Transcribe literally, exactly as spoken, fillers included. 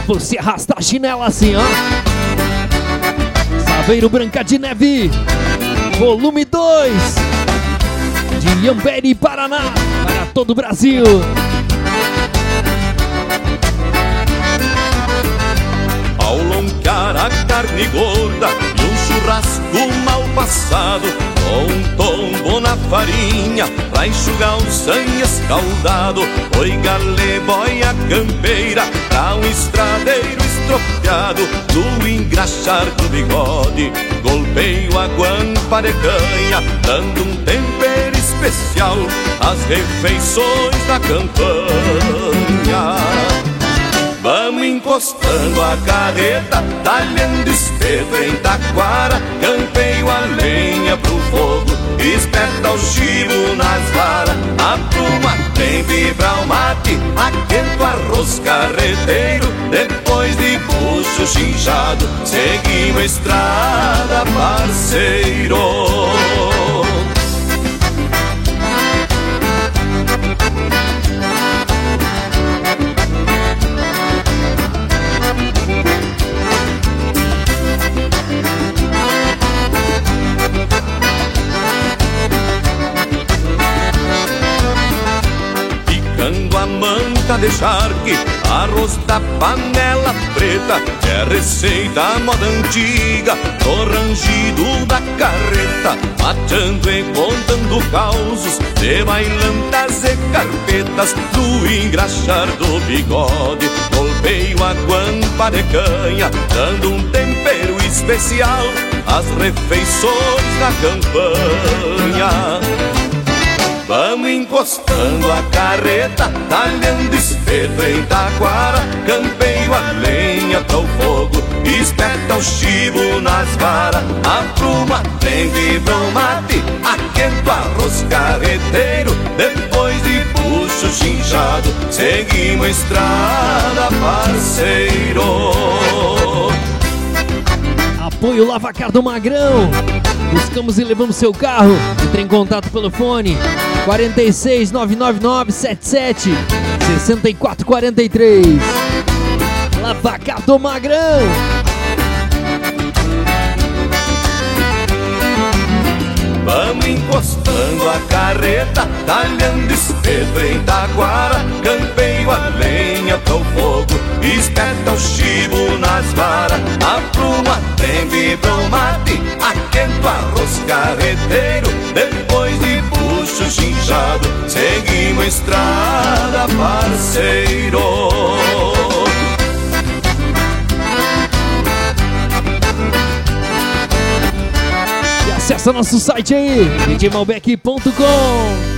você arrasta a chinela assim, ó. Saveiro Branca de Neve, volume dois, de Iamberi, Paraná, para todo o Brasil. Ao longar a carne gorda e um churrasco mal passado, com um tombo na farinha pra enxugar o sangue escaldado. Oi galé, boia campeira pra um estradeiro estropiado. No engraxar do bigode, golpeio a guampa de canha, dando um tempero especial às refeições da campanha. Vamos encostando a carreta, talhando espeto em taquara, campeio a lenha pro fogo, espeta o chivo nas varas, apruma, tem vibra o mate, aquento arroz carreteiro, depois de puxo chinchado, seguimos a estrada, parceiro. A manta de charque, arroz da panela preta, é receita moda antiga, no rangido da carreta, matando e contando causos de bailantas e carpetas. No engraxar do bigode, golpeio a guampa de canha, dando um tempero especial às refeições da campanha. Vamos encostando a carreta, talhando espeto em taquara, campeio a lenha pro fogo, espeta o chivo nas varas, apruma, tem vibra o mate, aquento arroz carreteiro, depois de puxo chinchado, seguimos a estrada, parceiro. Apoio Lavacar do Magrão. Buscamos e levamos seu carro. Entre em contato pelo fone quarenta e seis, nove nove nove, sete sete, seis quatro quatro três. Lavacar do Magrão. Vamos encostando a carreta, talhando espeto em taquara, campeio a lenha pro fogo, espeta o chivo nas varas, apruma, tem vibra o mate, aquento arroz carreteiro, depois de puxo chinchado, seguimos a estrada, parceiro. Acesse nosso site aí, d j malbec ponto com.